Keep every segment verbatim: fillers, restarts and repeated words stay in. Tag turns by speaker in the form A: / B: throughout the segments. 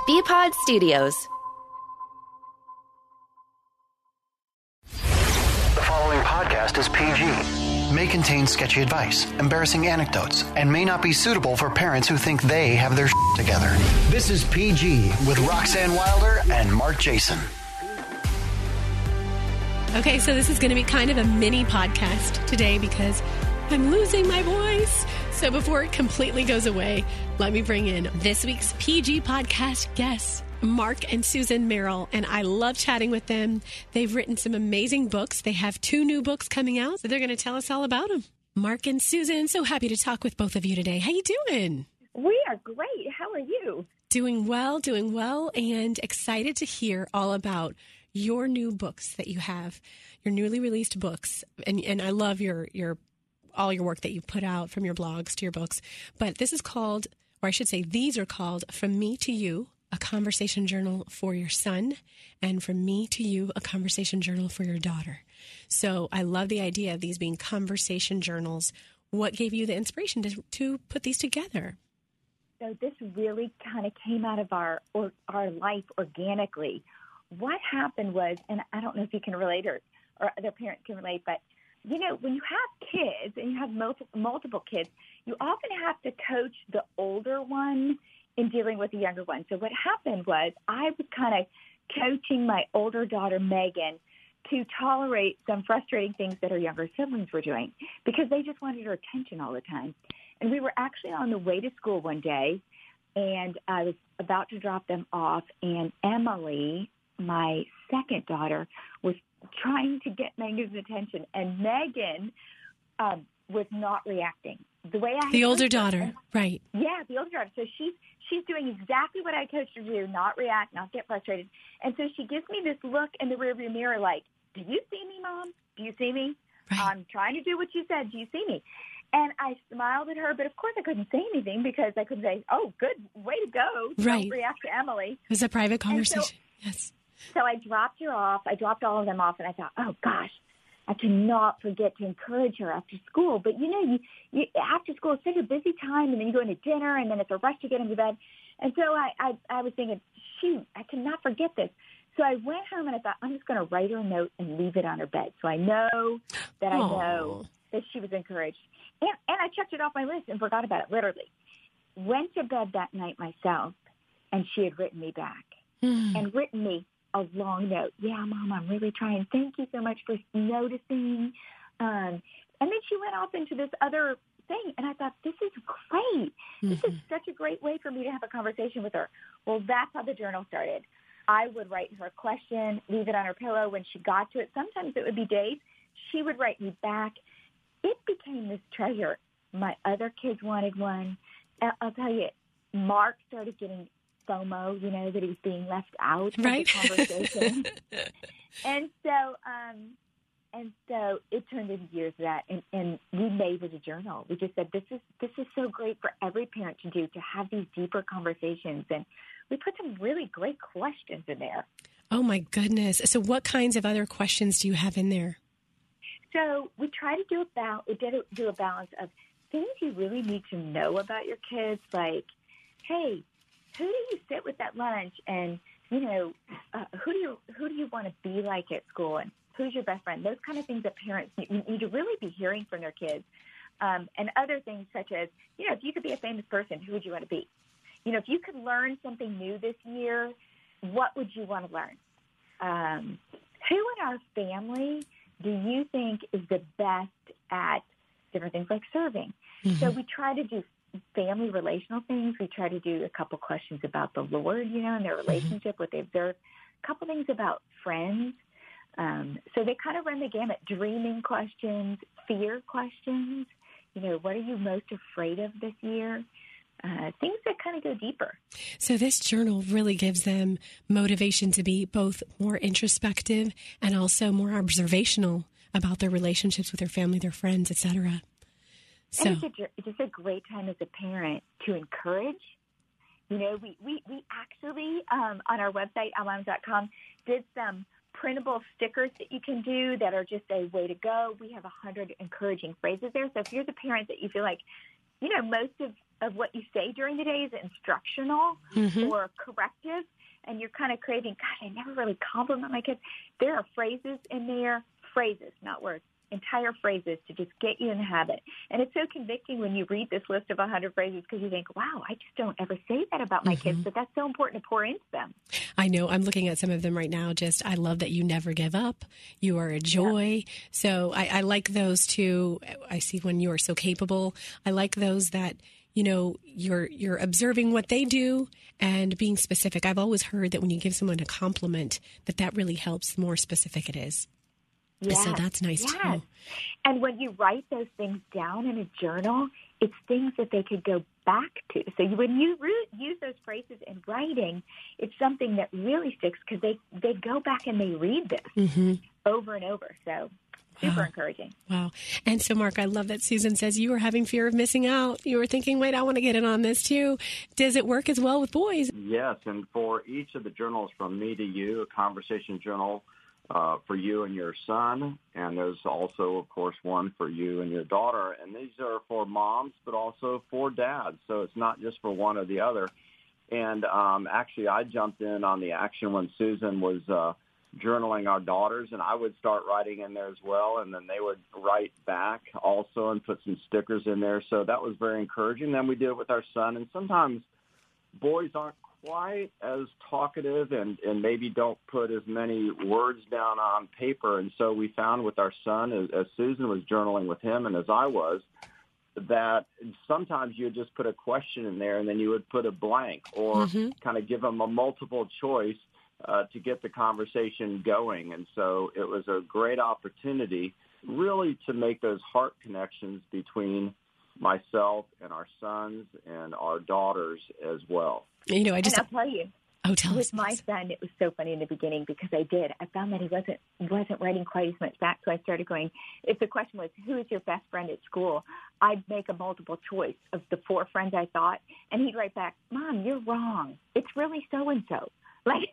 A: B-Pod Studios.
B: The following podcast is P G. May contain sketchy advice, embarrassing anecdotes, and may not be suitable for parents who think they have their shit together. This is P G with Roxanne Wilder and Mark Jason.
C: Okay, so this is going to be kind of a mini podcast today because I'm losing my voice. So before it completely goes away, let me bring in this week's P G podcast guests, Mark and Susan Merrill, and I love chatting with them. They've written some amazing books. They have two new books coming out, so they're going to tell us all about them. Mark and Susan, so happy to talk with both of you today. How you doing?
D: We are great. How are you?
C: Doing well, doing well, and excited to hear all about your new books that you have, your newly released books. And and I love your your all your work that you've put out, from your blogs to your books. But this is called, or I should say, these are called From Me to You, a conversation journal for your son, and From Me to You, a conversation journal for your daughter. So I love the idea of these being conversation journals. What gave you the inspiration to, to put these together?
D: So this really kind of came out of our or, our life organically. What happened was, and I don't know if you can relate or, or other parents can relate, but, you know, when you have kids and you have multiple, multiple kids, you often have to coach the older one in dealing with the younger one. So what happened was I was kind of coaching my older daughter, Megan, to tolerate some frustrating things that her younger siblings were doing because they just wanted her attention all the time. And we were actually on the way to school one day, and I was about to drop them off, and Emily, my second daughter, was trying to get Megan's attention, and Megan um, was not reacting the way I.
C: The older
D: her.
C: daughter,
D: and,
C: right?
D: Yeah, the older daughter. So she's she's doing exactly what I coached her to do: not react, not get frustrated. And so she gives me this look in the rearview mirror, like, "Do you see me, Mom? Do you see me?
C: Right.
D: I'm trying to do what you said. Do you see me?" And I smiled at her, but of course I couldn't say anything because I couldn't say, "Oh, good, way to go."
C: Right.
D: Don't react to Emily.
C: It was a private conversation.
D: So,
C: yes.
D: So I dropped her off. I dropped all of them off, and I thought, oh, gosh, I cannot forget to encourage her after school. But, you know, you, you after school is such a busy time, and then you go into dinner, and then it's a rush to get into bed. And so I, I, I was thinking, shoot, I cannot forget this. So I went home, and I thought, I'm just going to write her a note and leave it on her bed so I know that I
C: Aww.
D: know that she was encouraged. And, and I checked it off my list and forgot about it, literally. Went to bed that night myself, and she had written me back
C: Mm.
D: and written me a long note. Yeah, Mom, I'm really trying. Thank you so much for noticing. Um, and then she went off into this other thing, and I thought, this is great. Mm-hmm. This is such a great way for me to have a conversation with her. Well, that's how the journal started. I would write her a question, leave it on her pillow. When she got to it, sometimes it would be days, she would write me back. It became this treasure. My other kids wanted one. I'll tell you, Mark started getting FOMO, you know, that he was being left out
C: right.
D: of the conversation. and so, um, and so it turned into years of that, and, and we made it a journal. We just said, this is this is so great for every parent to do, to have these deeper conversations, and we put some really great questions in there.
C: Oh my goodness! So, what kinds of other questions do you have in there?
D: So we try to do a bal- we did a, do a balance of things you really need to know about your kids, like, hey, who do you sit with at lunch, and you know, uh, who do you who do you want to be like at school, and who's your best friend? Those kind of things that parents need, need to really be hearing from their kids, um, and other things such as, you know, if you could be a famous person, who would you want to be? You know, if you could learn something new this year, what would you want to learn? Um, who in our family do you think is the best at different things like serving? Mm-hmm. So we try to do family relational things. We try to do a couple questions about the Lord, you know, and their relationship, mm-hmm. what they observe, a couple things about friends. Um, so they kind of run the gamut. Dreaming questions, fear questions. You know, what are you most afraid of this year? Uh, things that kind of go deeper.
C: So this journal really gives them motivation to be both more introspective and also more observational about their relationships with their family, their friends, et cetera. So
D: and it's, a, it's just a great time as a parent to encourage. You know, we, we, we actually, um, on our website, almom dot com, did some printable stickers that you can do that are just a way to go. We have one hundred encouraging phrases there. So if you're the parent that you feel like, you know, most of, of what you say during the day is instructional mm-hmm. or corrective, and you're kind of craving, God, I never really compliment my kids. There are phrases in there, phrases, not words, entire phrases to just get you in the habit. And it's so convicting when you read this list of one hundred phrases because you think, wow, I just don't ever say that about my mm-hmm. kids, but that's so important to pour into them.
C: I know. I'm looking at some of them right now. Just, I love that you never give up. You are a joy. Yeah. So I, I like those too. I see when you are so capable. I like those that, you know, you're you're observing what they do and being specific. I've always heard that when you give someone a compliment, that that really helps the more specific it is. Yes, so that's nice yes. too.
D: And when you write those things down in a journal, it's things that they could go back to. So you, when you re- use those phrases in writing, it's something that really sticks because they, they go back and they read this mm-hmm. over and over. So super wow. encouraging.
C: Wow. And so, Mark, I love that Susan says you were having fear of missing out. You were thinking, wait, I want to get in on this too. Does it work as well with boys?
A: Yes. And for each of the journals from me to you, a conversation journal, Uh, for you and your son, and there's also, of course, one for you and your daughter. And these are for moms, but also for dads. So it's not just for one or the other. And um, actually, I jumped in on the action when Susan was uh, journaling our daughters, and I would start writing in there as well, and then they would write back also and put some stickers in there. So that was very encouraging. Then we did it with our son, and sometimes boys aren't quite as talkative and, and maybe don't put as many words down on paper. And so we found with our son, as, as Susan was journaling with him and as I was, that sometimes you would just put a question in there and then you would put a blank or mm-hmm. kind of give them a multiple choice uh, to get the conversation going. And so it was a great opportunity really to make those heart connections between myself and our sons and our daughters as well.
C: You know, I just,
D: and I'll tell you,
C: oh, tell
D: with
C: us,
D: my
C: please.
D: son, it was so funny in the beginning because I did. I found that he wasn't wasn't writing quite as much back, so I started going, if the question was, who is your best friend at school, I'd make a multiple choice of the four friends I thought, and he'd write back, Mom, you're wrong. It's really so-and-so. Like,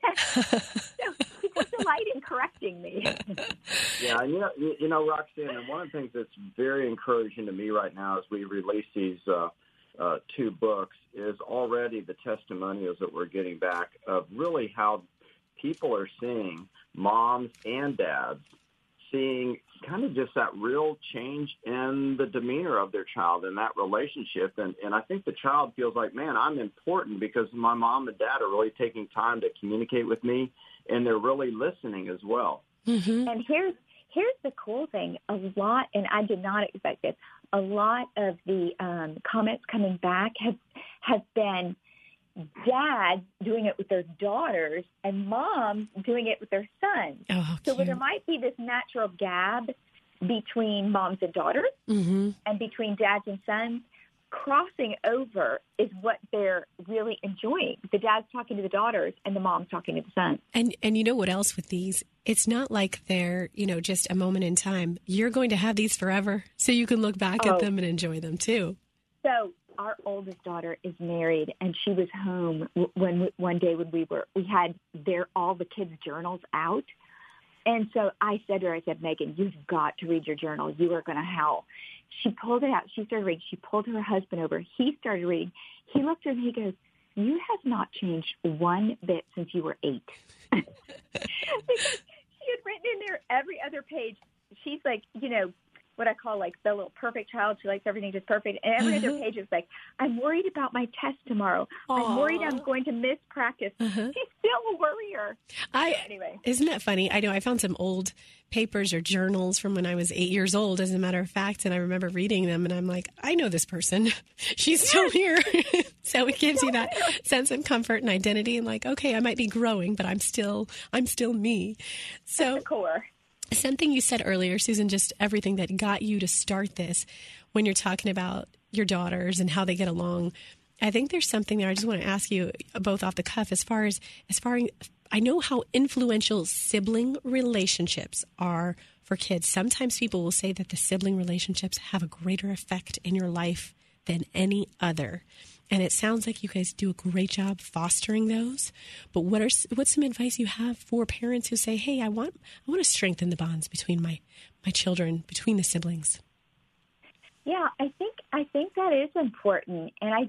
D: so he took delight in correcting me.
A: Yeah, you know, you know, Roxanne, and one of the things that's very encouraging to me right now as we release these uh, uh, two books is already the testimonials that we're getting back of really how people are seeing, moms and dads, seeing kind of just that real change in the demeanor of their child in that relationship. And, and I think the child feels like, man, I'm important because my mom and dad are really taking time to communicate with me, and they're really listening as well.
D: Mm-hmm. And here's here's the cool thing. A lot, and I did not expect this, a lot of the um, comments coming back have, have been dads doing it with their daughters and moms doing it with their sons.
C: Oh,
D: so where there might be this natural gap between moms and daughters mm-hmm. and between dads and sons, crossing over is what they're really enjoying. The dad's talking to the daughters and the mom's talking to the sons.
C: And and you know what else with these? It's not like they're, you know, just a moment in time. You're going to have these forever, so you can look back oh. at them and enjoy them too.
D: So our oldest daughter is married, and she was home when one day when we were we had their all the kids' journals out, and so I said to her, I said, Megan, you've got to read your journal. You are going to howl. She pulled it out. She started reading. She pulled her husband over. He started reading. He looked at her and he goes, you have not changed one bit since you were eight. Because she had written in there every other page. She's like, you know, what I call like the little perfect child. She likes everything just perfect. And every other page is like, I'm worried about my test tomorrow. Aww. I'm worried I'm going to miss practice. Uh-huh. She's still a worrier.
C: I,
D: anyway.
C: Isn't that funny? I know I found some old papers or journals from when I was eight years old, as a matter of fact. And I remember reading them and I'm like, I know this person. She's yes. still here. So it gives you that sense of comfort and identity and like, okay, I might be growing, but I'm still, I'm still me. So
D: at the core.
C: Something you said earlier, Susan, just everything that got you to start this when you're talking about your daughters and how they get along. I think there's something there I just want to ask you both off the cuff as far as, as far as, I know how influential sibling relationships are for kids. Sometimes people will say that the sibling relationships have a greater effect in your life than any other. And it sounds like you guys do a great job fostering those. But what are what's some advice you have for parents who say, "Hey, I want I want to strengthen the bonds between my my children, between the siblings"?
D: Yeah, I think I think that is important, and I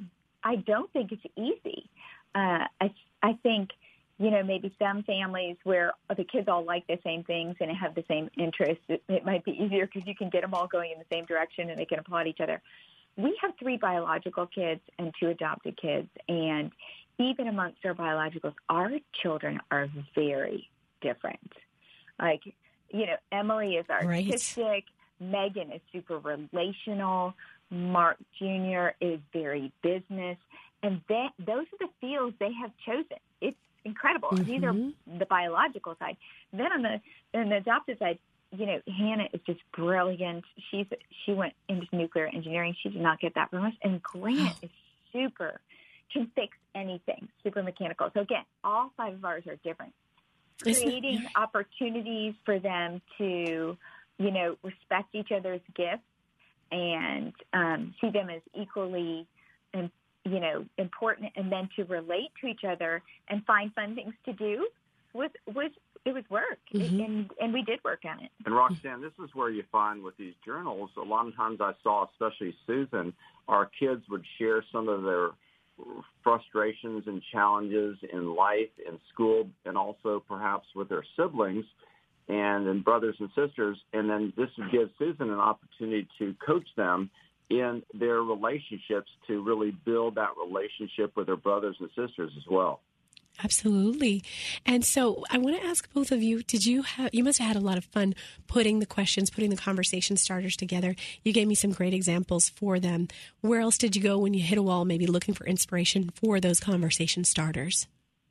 D: I don't think it's easy. Uh, I, I think, you know, maybe some families where the kids all like the same things and have the same interests, it, it might be easier because you can get them all going in the same direction and they can applaud each other. We have three biological kids and two adopted kids, and even amongst our biologicals, our children are very different. Like, you know, Emily is artistic, right. Megan is super relational, Mark Junior is very business, and that, those are the fields they have chosen. It's incredible. Mm-hmm. These are the biological side. Then on the on the adopted side, you know, Hannah is just brilliant. She's she went into nuclear engineering. She did not get that from us. And Grant is super, can fix anything, super mechanical. So again, all five of ours are different. Creating opportunities for them to, you know, respect each other's gifts and um, see them as equally, um, you know, important, and then to relate to each other and find fun things to do was was it was work, mm-hmm. it, and and we did work on it.
A: And Roxanne, this is where you find with these journals, a lot of times I saw, especially Susan, our kids would share some of their frustrations and challenges in life, in school, and also perhaps with their siblings and, and brothers and sisters. And then this would give Susan an opportunity to coach them in their relationships to really build that relationship with their brothers and sisters as well.
C: Absolutely. And so I want to ask both of you, did you have, you must have had a lot of fun putting the questions, putting the conversation starters together. You gave me some great examples for them. Where else did you go when you hit a wall, maybe looking for inspiration for those conversation starters?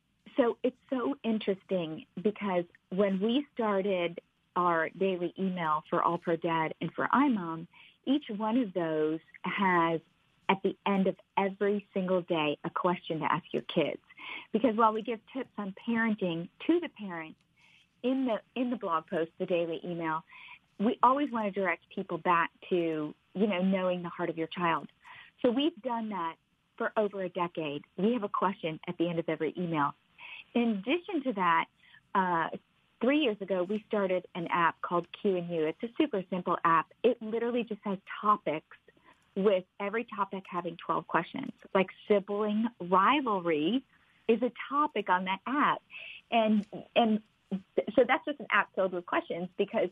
D: So it's so interesting because when we started our daily email for All Pro Dad and for iMom, each one of those has, at the end of every single day, a question to ask your kids. Because while we give tips on parenting to the parents in the in the blog post, the daily email, we always want to direct people back to, you know, knowing the heart of your child. So we've done that for over a decade. We have a question at the end of every email. In addition to that, uh, three years ago, we started an app called Q and U. It's a super simple app. It literally just has topics with every topic having twelve questions, like sibling rivalry is a topic on that app. And and so that's just an app filled with questions because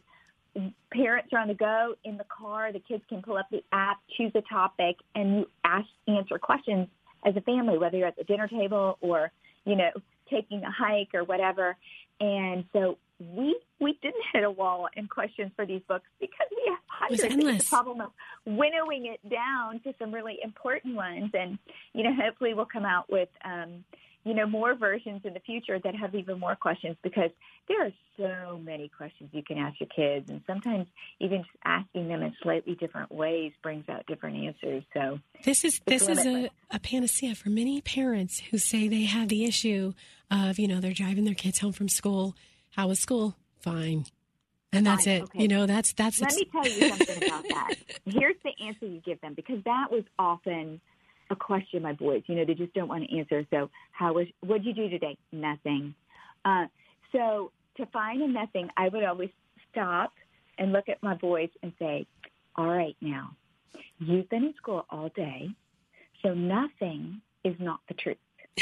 D: parents are on the go in the car. The kids can pull up the app, choose a topic, and you ask, answer questions as a family, whether you're at the dinner table or, you know, taking a hike or whatever. And so we we didn't hit a wall in questions for these books because we have hundreds. It's the problem of winnowing it down to some really important ones. And, you know, hopefully we'll come out with, um, you know, more versions in the future that have even more questions because there are so many questions you can ask your kids. And sometimes even just asking them in slightly different ways brings out different answers. So
C: this is this is a, a panacea for many parents who say they have the issue of, you know, they're driving their kids home from school. How was school? Fine. And that's
D: Fine,
C: it.
D: Okay.
C: You know, that's that's.
D: Let me tell you something about that. Here's the answer you give them because that was often a question my boys, you know, they just don't want to answer. So how was, what'd you do today? Nothing. Uh, so to find a nothing, I would always stop and look at my boys and say, all right, now, you've been in school all day, so nothing is not the truth.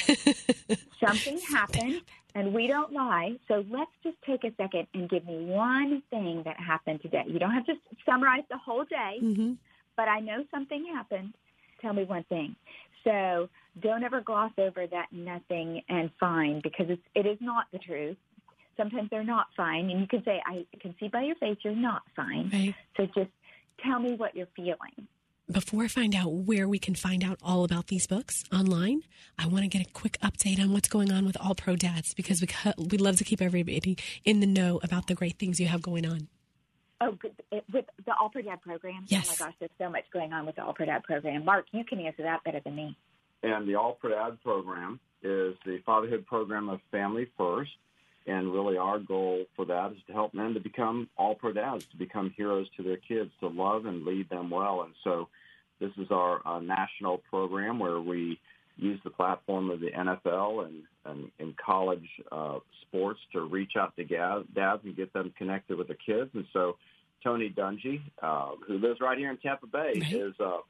D: Something happened, and we don't lie, so let's just take a second and give me one thing that happened today. You don't have to summarize the whole day, mm-hmm. but I know something happened. Tell me one thing. So don't ever gloss over that nothing and fine because it's, it is not the truth. Sometimes they're not fine, and you can say, I can see by your face you're not fine. Right. So just tell me what you're feeling.
C: Before I find out where we can find out all about these books online, I want to get a quick update on what's going on with All Pro Dads because we we love to keep everybody in the know about the great things you have going on.
D: Oh, with the All Pro Dad program?
C: Yes.
D: Oh, my gosh, there's so much going on with the All Pro Dad program. Mark, you can answer that better than me.
A: And the All Pro Dad program is the fatherhood program of Family First. And really our goal for that is to help men to become All Pro Dads, to become heroes to their kids, to love and lead them well. And so this is our uh, national program where we use the platform of the N F L and, and, and college uh, sports to reach out to dads and get them connected with their kids. And so Tony Dungy, uh, who lives right here in Tampa Bay, right. is uh,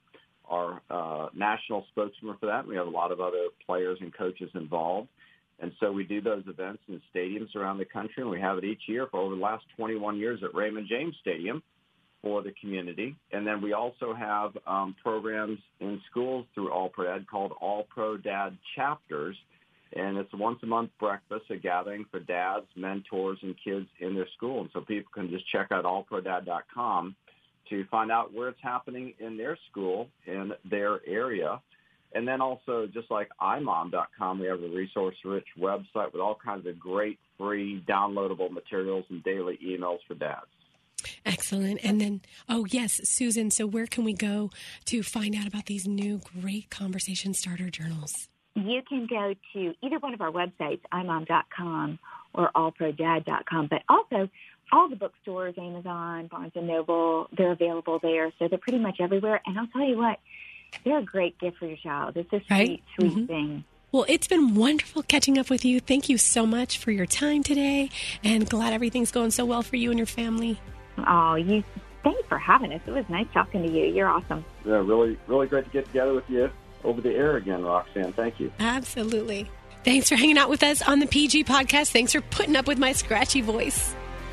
A: our uh, national spokesman for that. We have a lot of other players and coaches involved. And so we do those events in stadiums around the country, and we have it each year for over the last twenty-one years at Raymond James Stadium for the community. And then we also have um, programs in schools through All Pro Dad called All Pro Dad Chapters, and it's a once-a-month breakfast, a gathering for dads, mentors, and kids in their school. And so people can just check out all pro dad dot com to find out where it's happening in their school, in their area. And then also, just like i mom dot com, we have a resource-rich website with all kinds of great free downloadable materials and daily emails for dads.
C: Excellent. And then, oh, yes, Susan, so where can we go to find out about these new great conversation starter journals?
D: You can go to either one of our websites, i mom dot com or all pro dad dot com, but also all the bookstores, Amazon, Barnes and Noble, they're available there. So they're pretty much everywhere. And I'll tell you what, they're a great gift for your child. It's a sweet,
C: right?
D: sweet
C: Mm-hmm.
D: thing.
C: Well, it's been wonderful catching up with you. Thank you so much for your time today, and glad everything's going so well for you and your family.
D: Oh, you! Thanks for having us. It was nice talking to you. You're awesome.
A: Yeah, really, really great to get together with you over the air again, Roxanne. Thank you.
C: Absolutely. Thanks for hanging out with us on the P G Podcast. Thanks for putting up with my scratchy voice.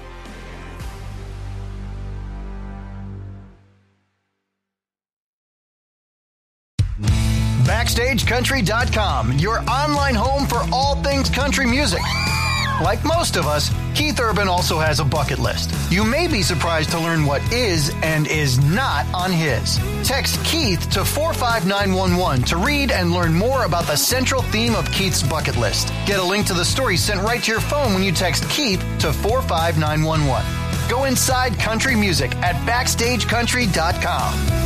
B: Backstage Country dot com, your online home for all things country music. Like most of us, Keith Urban also has a bucket list. You may be surprised to learn what is and is not on his. Text Keith to four five nine one one to read and learn more about the central theme of Keith's bucket list. Get a link to the story sent right to your phone when you text Keith to four five nine one one. Go inside country music at Backstage Country dot com.